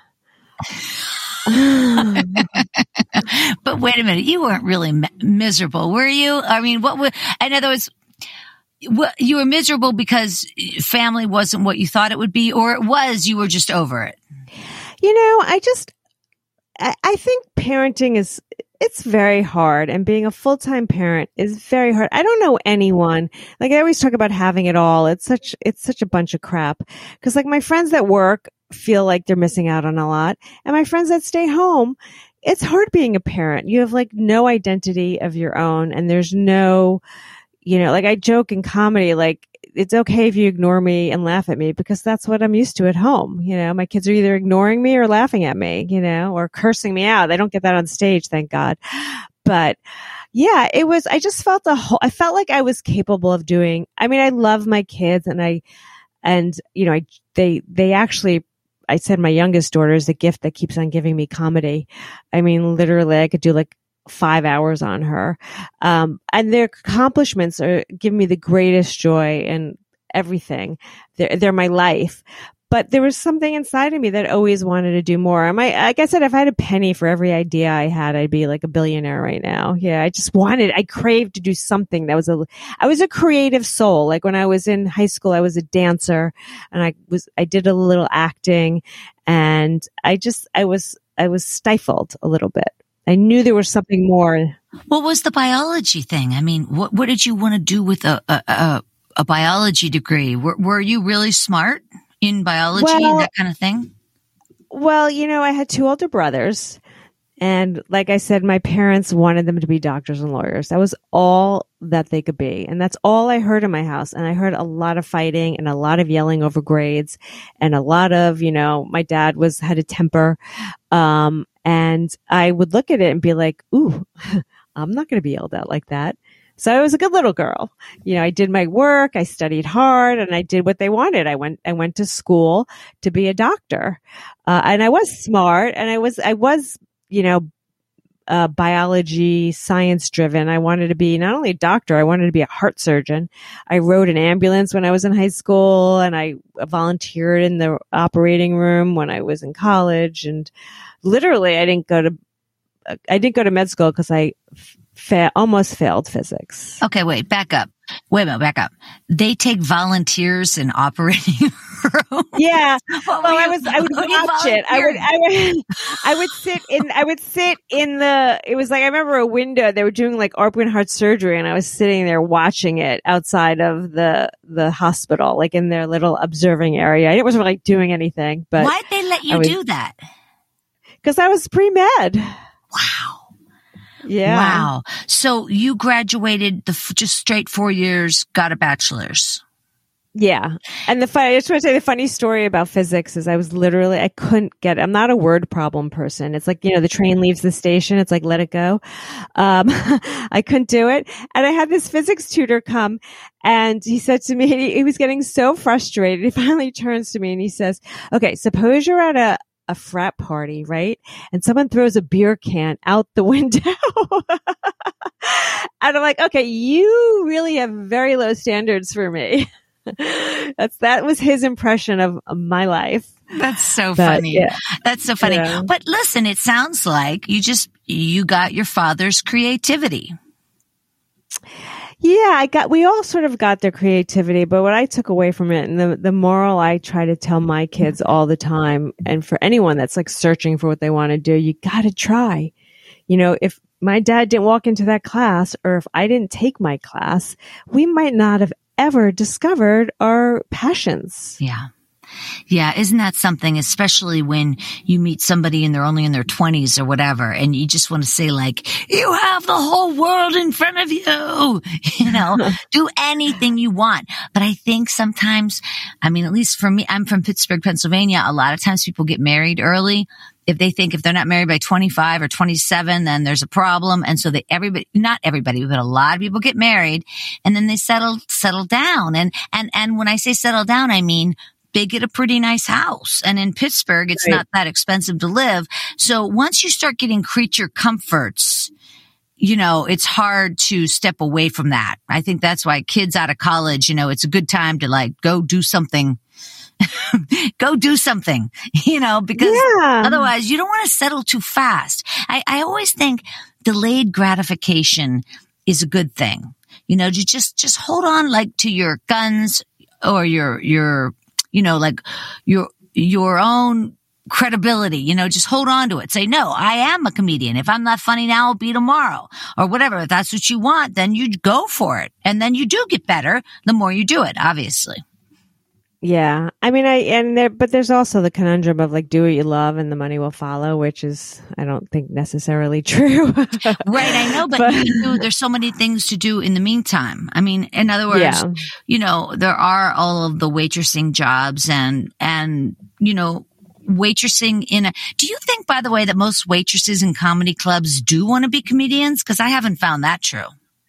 But wait a minute, you weren't really mi- miserable, were you? I mean, what would, in other words, you were miserable because family wasn't what you thought it would be, or it was, you were just over it? You know, I just, I, I think parenting is, it's very hard, and being a full-time parent is very hard. I don't know anyone, like I always talk about having it all. It's such, it's such a bunch of crap. Cause like my friends that work feel like they're missing out on a lot. And my friends that stay home, it's hard being a parent. You have like no identity of your own, and there's no, you know, like I joke in comedy, like it's okay if you ignore me and laugh at me because that's what I'm used to at home. You know, my kids are either ignoring me or laughing at me, you know, or cursing me out. They don't get that on stage, thank God. But yeah, it was, I just felt a whole, I felt like I was capable of doing, I mean, I love my kids and I, and, you know, I, they, they actually, I said my youngest daughter is the gift that keeps on giving me comedy. I mean, literally I could do like five hours on her. Um, and their accomplishments are giving me the greatest joy and everything. They're, they're my life. But there was something inside of me that always wanted to do more. And I, like I said, if I had a penny for every idea I had, I'd be like a billionaire right now. Yeah. I just wanted, I craved to do something that was a, I was a creative soul. Like when I was in high school, I was a dancer and I was, I did a little acting and I just, I was, I was stifled a little bit. I knew there was something more. What was the biology thing? I mean, what, what did you want to do with a, a, a, a biology degree? Were, were you really smart in biology well, and that kind of thing? Well, you know, I had two older brothers. And like I said, my parents wanted them to be doctors and lawyers. That was all that they could be. And that's all I heard in my house. And I heard a lot of fighting and a lot of yelling over grades and a lot of, you know, my dad was, had a temper. Um, and I would look at it and be like, ooh, I'm not going to be yelled at like that. So I was a good little girl. You know, I did my work, I studied hard, and I did what they wanted. I went, I went to school to be a doctor. Uh, and I was smart and I was, I was, you know, uh, biology, science driven. I wanted to be not only a doctor, I wanted to be a heart surgeon. I rode an ambulance when I was in high school and I volunteered in the operating room when I was in college. And literally I didn't go to, I didn't go to med school because I Fa- almost failed physics. Okay, wait, back up. Wait a minute, back up. They take volunteers in operating room. Yeah. Well, I was, I would watch it. I would, I would, I would sit in, I would sit in the, it was like, I remember a window, they were doing like open heart surgery and I was sitting there watching it outside of the, the hospital, like in their little observing area. I wasn't like doing anything, but. Why'd they let you was, do that? Because I was pre-med. Wow. Yeah. Wow. So you graduated the f- just straight four years, got a bachelor's. Yeah. And the fun, I just want to say the funny story about physics is I was literally, I couldn't get, I'm not a word problem person. It's like, you know, the train leaves the station. It's like, let it go. Um, I couldn't do it. And I had this physics tutor come and he said to me, he, he was getting so frustrated. He finally turns to me and he says, okay, suppose you're at a, a frat party, right? And someone throws a beer can out the window. And I'm like, okay, you really have very low standards for me. That's, that was his impression of my life. That's so but, funny. Yeah. That's so funny. Yeah. But listen, it sounds like you just, you got your father's creativity. Yeah, I got, we all sort of got their creativity, but what I took away from it and the, the moral I try to tell my kids all the time, and for anyone that's like searching for what they want to do, you got to try. You know, if my dad didn't walk into that class or if I didn't take my class, we might not have ever discovered our passions. Yeah. Yeah, isn't that something, especially when you meet somebody and they're only in their twenties or whatever, and you just want to say like, you have the whole world in front of you, you know, do anything you want. But I think sometimes, I mean, at least for me, I'm from Pittsburgh, Pennsylvania. A lot of times people get married early. If they think if they're not married by twenty-five or twenty-seven, then there's a problem. And so they, everybody, not everybody, but a lot of people get married and then they settle, settle down. And, and, and when I say settle down, I mean, they get a pretty nice house. And in Pittsburgh, it's right. not that expensive to live. So once you start getting creature comforts, you know, it's hard to step away from that. I think that's why kids out of college, you know, it's a good time to like go do something. Go do something, you know, because yeah. otherwise you don't want to settle too fast. I, I always think delayed gratification is a good thing. You know, you just, just hold on like to your guns or your, your, you know, like your, your own credibility, you know, just hold on to it. Say, no, I am a comedian. If I'm not funny now, I'll be tomorrow or whatever. If that's what you want, then you go for it. And then you do get better the more you do it, obviously. Yeah. I mean, I, and there, but there's also the conundrum of like, do what you love and the money will follow, which is, I don't think necessarily true. Right. I know, but, but you know, there's so many things to do in the meantime. I mean, in other words, yeah. you know, there are all of the waitressing jobs and, and, you know, waitressing in a, do you think, by the way, that most waitresses in comedy clubs do want to be comedians? Because I haven't found that true.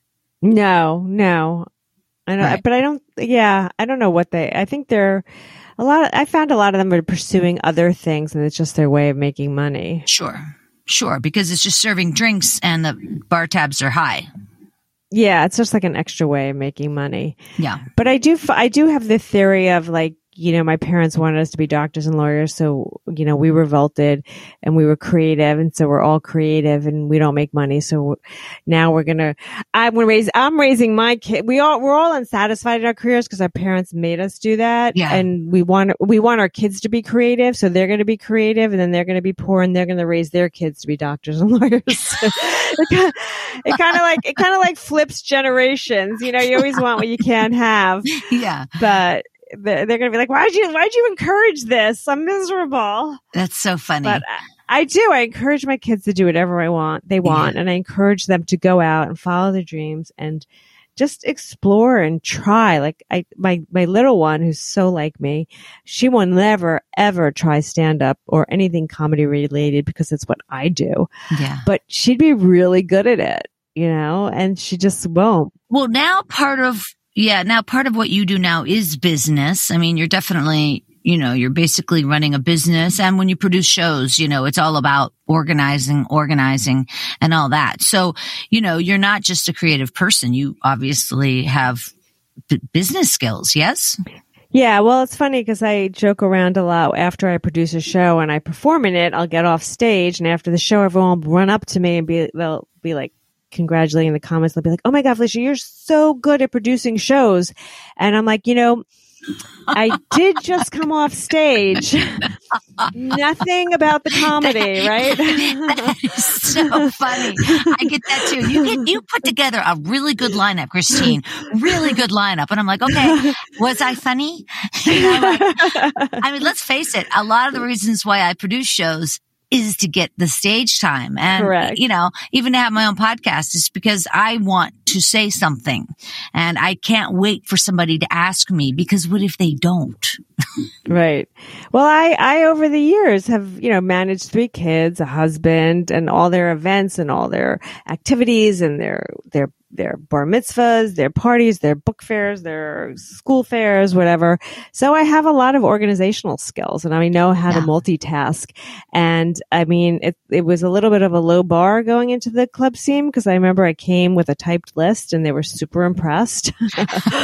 No, no. I don't, right. But I don't, yeah, I don't know what they, I think they're a lot, of, I found a lot of them are pursuing other things and it's just their way of making money. Sure, sure, because it's just serving drinks and the bar tabs are high. Yeah, it's just like an extra way of making money. Yeah. But I do, I do have the theory of like, you know, my parents wanted us to be doctors and lawyers. So, you know, we revolted and we were creative. And so we're all creative and we don't make money. So now we're going to, I'm going to raise, I'm raising my kid. We all, we're all unsatisfied in our careers because our parents made us do that. Yeah. And we want, we want our kids to be creative. So they're going to be creative and then they're going to be poor and they're going to raise their kids to be doctors and lawyers. it kind of like, it kind of like flips generations. You know, you always want what you can't have. Yeah. But they're going to be like, why'd you, why'd you encourage this? I'm miserable. That's so funny. But I, I do. I encourage my kids to do whatever I want, they want. Yeah. And I encourage them to go out and follow their dreams and just explore and try. Like I, my, my little one who's so like me, she will never, ever try stand up or anything comedy related because it's what I do. Yeah. But she'd be really good at it, you know, and she just won't. Well, now part of, Yeah. Now, part of what you do now is business. I mean, you're definitely, you know, you're basically running a business. And when you produce shows, you know, it's all about organizing, organizing and all that. So, you know, you're not just a creative person. You obviously have b- business skills. Yes. Yeah. Well, it's funny because I joke around a lot. After I produce a show and I perform in it, I'll get off stage. And after the show, everyone will run up to me and be, they'll be like, congratulating in the comments. They'll be like, oh my God, Felicia, you're so good at producing shows. And I'm like, you know, I did just come off stage. Nothing about the comedy, right? That is so funny. I get that too. You get, you put together a really good lineup, Christine. Really good lineup. And I'm like, okay, was I funny? You know, like, I mean, let's face it. A lot of the reasons why I produce shows is to get the stage time. And, Correct. you know, even to have my own podcast is because I want to say something and I can't wait for somebody to ask me because what if they don't? Right. Well, I, I, over the years have, you know, managed three kids, a husband and all their events and all their activities and their, their, their bar mitzvahs, their parties, their book fairs, their school fairs, whatever. So I have a lot of organizational skills and I know how yeah. to multitask. And I mean, it, it was a little bit of a low bar going into the club scene because I remember I came with a typed list and they were super impressed. Wait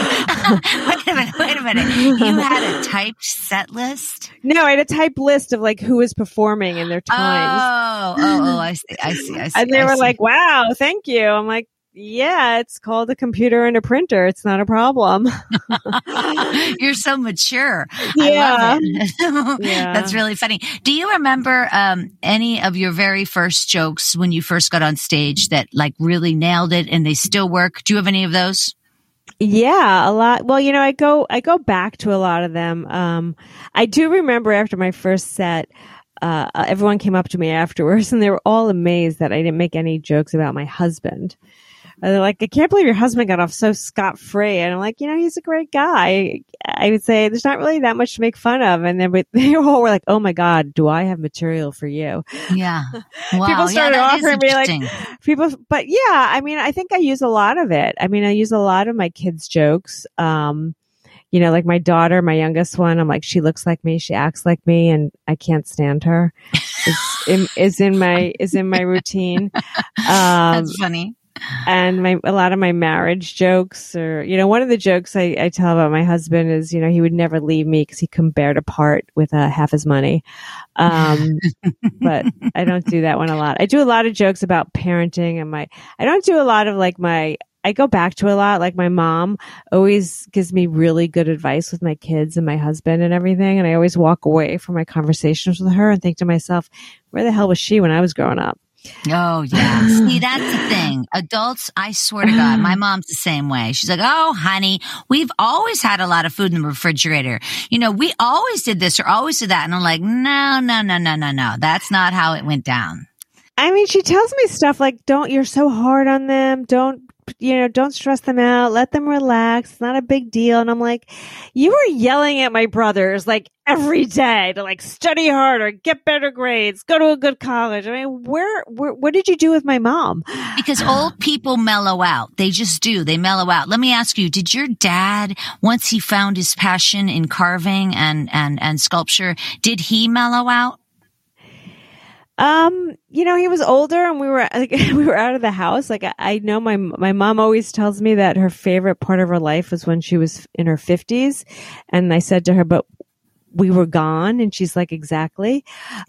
a minute, wait a minute. You had a typed set list? No, I had a typed list of like who was performing in their times. Oh, oh, oh, I see, I see, I see. And they I were see. like, wow, thank you. I'm like, yeah, it's called a computer and a printer. It's not a problem. You're so mature. Yeah. I love it. Yeah. That's really funny. Do you remember um, any of your very first jokes when you first got on stage that like really nailed it and they still work? Do you have any of those? Yeah, a lot. Well, you know, I go, I go back to a lot of them. Um, I do remember after my first set, uh, everyone came up to me afterwards and they were all amazed that I didn't make any jokes about my husband. And they're like, I can't believe your husband got off so scot-free. And I'm like, you know, he's a great guy. I would say there's not really that much to make fun of. And then but they all were like, oh my God, do I have material for you? Yeah. Wow. People started yeah, offering me like people, but yeah, I mean, I think I use a lot of it. I mean, I use a lot of my kids' jokes. Um, you know, like my daughter, my youngest one, I'm like, she looks like me, she acts like me, and I can't stand her. It's in, is in my, is in my routine. Um, That's funny. And my, a lot of my marriage jokes or, you know, one of the jokes I, I tell about my husband is, you know, he would never leave me because he couldn't bear to part with uh, half his money. Um, but I don't do that one a lot. I do a lot of jokes about parenting and my, I don't do a lot of like my, I go back to a lot. Like my mom always gives me really good advice with my kids and my husband and everything. And I always walk away from my conversations with her and think to myself, where the hell was she when I was growing up? Oh, yeah. See, that's the thing. Adults, I swear to God, my mom's the same way. She's like, oh, honey, we've always had a lot of food in the refrigerator. You know, we always did this or always did that. And I'm like, no, no, no, no, no, no. That's not how it went down. I mean, she tells me stuff like, don't, you're so hard on them. Don't, you know, don't stress them out. Let them relax. It's not a big deal. And I'm like, you were yelling at my brothers like every day to like study harder, get better grades, go to a good college. I mean, where, where, what did you do with my mom? Because old people mellow out. They just do. They mellow out. Let me ask you, did your dad, once he found his passion in carving and, and, and sculpture, did he mellow out? Um, you know, he was older and we were, like, we were out of the house. Like, I, I know my, my mom always tells me that her favorite part of her life was when she was in her fifties. And I said to her, but we were gone. And she's like, exactly.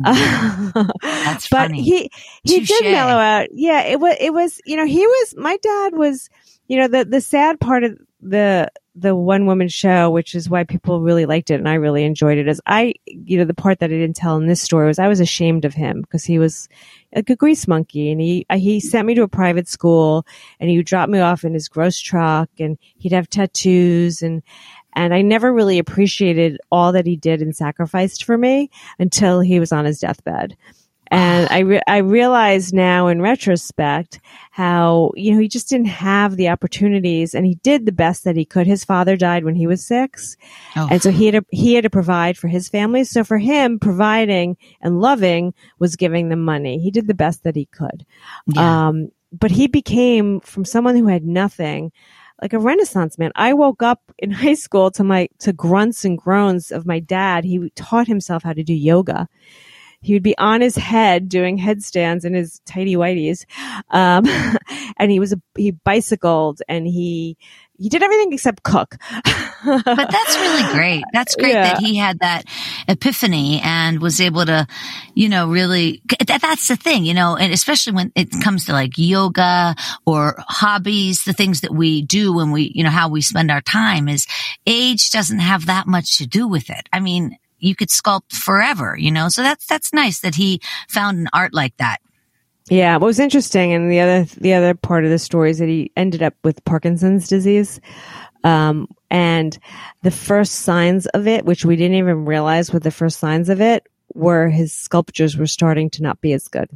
That's but funny. he, he Touché. did mellow out. Yeah. It was, it was, you know, he was, my dad was, you know, the, the sad part of the, the one woman show, which is why people really liked it and I really enjoyed it, is I, you know, the part that I didn't tell in this story was I was ashamed of him because he was like a grease monkey and he, he sent me to a private school and he would drop me off in his gross truck and he'd have tattoos and, and I never really appreciated all that he did and sacrificed for me until he was on his deathbed. And I re- I realize now in retrospect how, you know, he just didn't have the opportunities and he did the best that he could. His father died when he was six. Oh. And so he had to, he had to provide for his family. So for him, providing and loving was giving them money. He did the best that he could. Yeah. Um, but he became, from someone who had nothing, like a Renaissance man. I woke up in high school to my, to grunts and groans of my dad. He taught himself how to do yoga. He would be on his head doing headstands in his tighty whities. Um, and he was, a, he bicycled and he, he did everything except cook. But that's really great. That's great yeah. that he had that epiphany and was able to, you know, really, that, that's the thing, you know, and especially when it comes to like yoga or hobbies, the things that we do when we, you know, how we spend our time is age doesn't have that much to do with it. I mean, you could sculpt forever, you know, so that's, that's nice that he found an art like that. Yeah. What was interesting, and the other, the other part of the story is that he ended up with Parkinson's disease. Um, and the first signs of it, which we didn't even realize were the first signs of it, were his sculptures were starting to not be as good.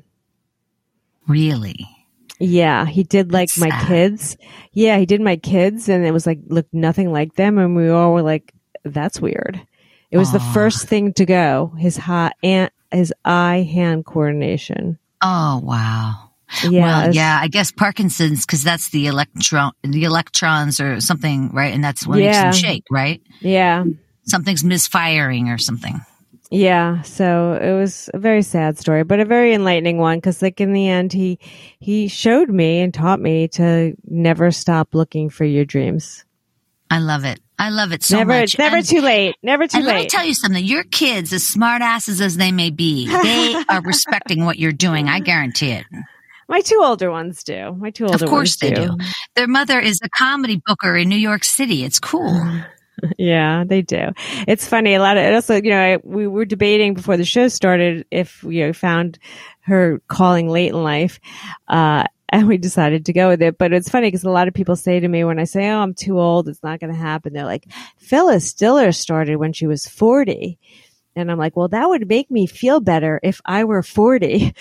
Really? Yeah. He did like That's my sad. kids. Yeah. He did my kids and it was like, looked nothing like them. And we all were like, that's weird. It was Aww. the first thing to go, his hot and his eye hand coordination. Oh, wow. Yeah. Well, yeah, I guess Parkinson's, cause that's the electron, the electrons or something, right? And that's what makes yeah. them shake, right? Yeah. Something's misfiring or something. Yeah. So it was a very sad story, but a very enlightening one. Cause like in the end, he, he showed me and taught me to never stop looking for your dreams. I love it. I love it so never, much. It's never and, too late. Never too and late. Let me tell you something. Your kids, as smart asses as they may be, they are respecting what you're doing. I guarantee it. My two older ones do. My two older ones Of course they do. do. Their mother is a comedy booker in New York City. It's cool. Yeah, they do. It's funny. A lot of it also, you know, I, we were debating before the show started if you know found her calling late in life. Uh, And we decided to go with it. But it's funny because a lot of people say to me when I say, oh, I'm too old, it's not going to happen. They're like, Phyllis Diller started when she was forty. And I'm like, well, that would make me feel better if I were forty.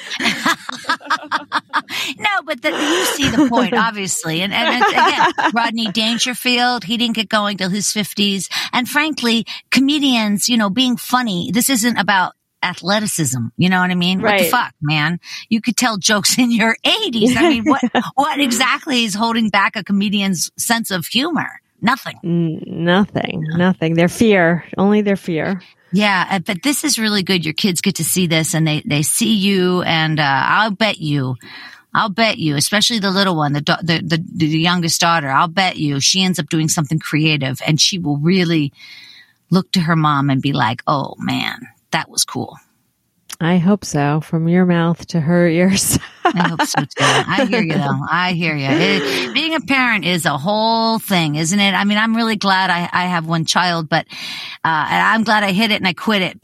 No, but the, you see the point, obviously. And, and again, Rodney Dangerfield, he didn't get going till his fifties. And frankly, comedians, you know, being funny, this isn't about athleticism. You know what I mean? Right. What the fuck, man? You could tell jokes in your eighties. I mean, what, what exactly is holding back a comedian's sense of humor? Nothing. Mm, nothing. Nothing. Their fear. Only their fear. Yeah. But this is really good. Your kids get to see this and they, they see you. And, uh, I'll bet you, I'll bet you, especially the little one, the, the, the, the youngest daughter, I'll bet you she ends up doing something creative and she will really look to her mom and be like, oh man, that was cool. I hope so. From your mouth to her ears. I hope so too. I hear you though. I hear you. It, being a parent is a whole thing, isn't it? I mean, I'm really glad I, I have one child, but, uh, I'm glad I hit it and I quit it. But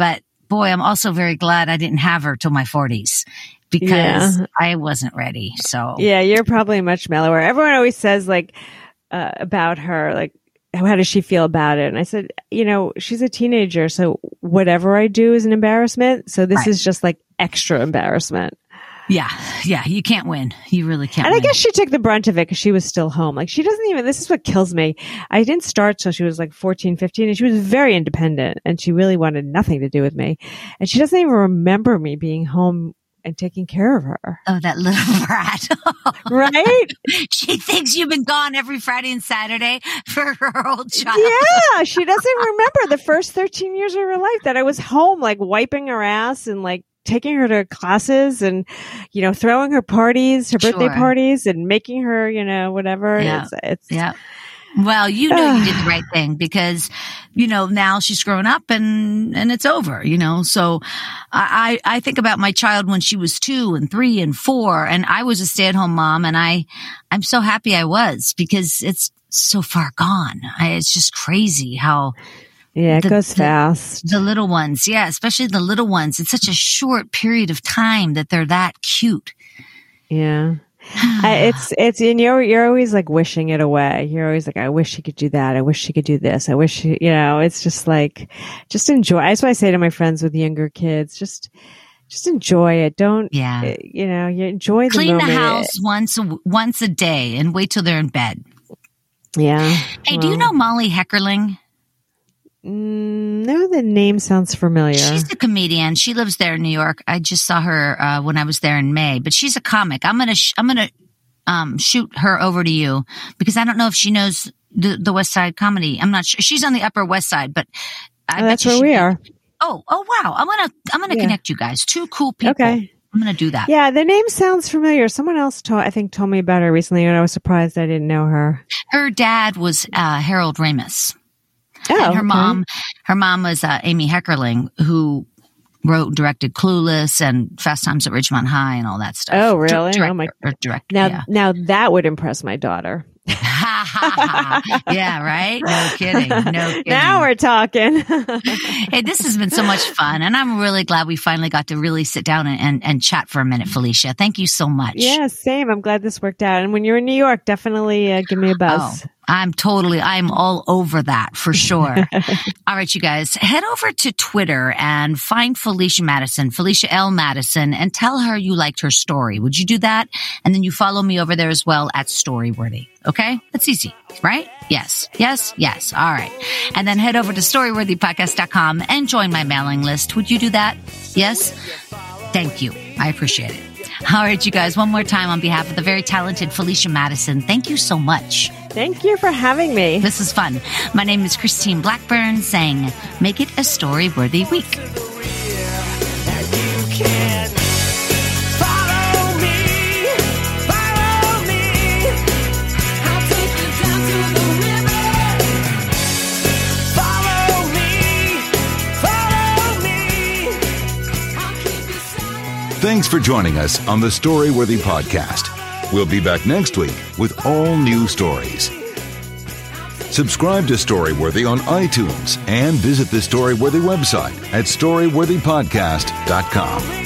boy, I'm also very glad I didn't have her till my forties because yeah. I wasn't ready. So yeah, you're probably much mellower. Everyone always says like uh, about her, like, how does she feel about it? And I said, you know, she's a teenager, so whatever I do is an embarrassment. So this right. is just like extra embarrassment. Yeah. Yeah. You can't win. You really can't and win. I guess she took the brunt of it because she was still home. Like she doesn't even, this is what kills me. I didn't start till she was like fourteen, fifteen, and she was very independent and she really wanted nothing to do with me. And she doesn't even remember me being home and taking care of her. Oh, that little brat. Right? She thinks you've been gone every Friday and Saturday for her old child. Yeah. She doesn't remember the first thirteen years of her life that I was home, like wiping her ass and like taking her to classes and, you know, throwing her parties, her birthday sure. parties and making her, you know, whatever. Yeah. It's, it's yeah. Well, you know, you did the right thing because, you know, now she's grown up and, and it's over, you know, so I, I think about my child when she was two and three and four and I was a stay at home mom and I, I'm so happy I was because it's so far gone. I, it's just crazy how. Yeah, it the, goes fast. The, the little ones. Yeah. Especially the little ones. It's such a short period of time that they're that cute. Yeah. I, it's, it's, and you're, you're always like wishing it away. You're always like, I wish she could do that. I wish she could do this. I wish she, you know, it's just like, just enjoy. That's what I say to my friends with younger kids. Just, just enjoy it. Don't, yeah. you know, you enjoy the Clean moment. the house once, a, once a day and wait till they're in bed. Yeah. Hey, well, do you know Molly Heckerling? No, the name sounds familiar. She's a comedian. She lives there in New York. I just saw her uh, when I was there in May. But she's a comic. I'm gonna sh- I'm gonna um, shoot her over to you because I don't know if she knows the, the West Side Comedy. I'm not sure. She's on the Upper West Side, but I oh, bet that's you where she we can- are. Oh, oh wow! I'm gonna I'm gonna yeah. connect you guys. Two cool people. Okay. I'm gonna do that. Yeah, the name sounds familiar. Someone else told, I think, told me about her recently, and I was surprised I didn't know her. Her dad was uh, Harold Ramis. Oh, and her okay. mom, her mom was uh, Amy Heckerling, who wrote and directed Clueless and Fast Times at Ridgemont High and all that stuff. Oh, really? Director, oh my! Or director, now, yeah. now that would impress my daughter. Yeah, right? No kidding. No kidding. Now we're talking. Hey, this has been so much fun, and I'm really glad we finally got to really sit down and, and, and chat for a minute, Felicia. Thank you so much. Yeah, same. I'm glad this worked out. And when you're in New York, definitely uh, give me a buzz. Oh. I'm totally, I'm all over that for sure. All right, you guys, head over to Twitter and find Felicia Madison, Felicia L. Madison, and tell her you liked her story. Would you do that? And then you follow me over there as well at Storyworthy. Okay? That's easy, right? Yes, yes, yes. All right. And then head over to storyworthy podcast dot com and join my mailing list. Would you do that? Yes? Thank you. I appreciate it. All right, you guys, one more time on behalf of the very talented Felicia Madison, thank you so much. Thank you for having me. This is fun. My name is Christine Blackburn saying, make it a story-worthy week. Thanks for joining us on the Storyworthy Podcast. We'll be back next week with all new stories. Subscribe to Storyworthy on iTunes and visit the Storyworthy website at storyworthy podcast dot com.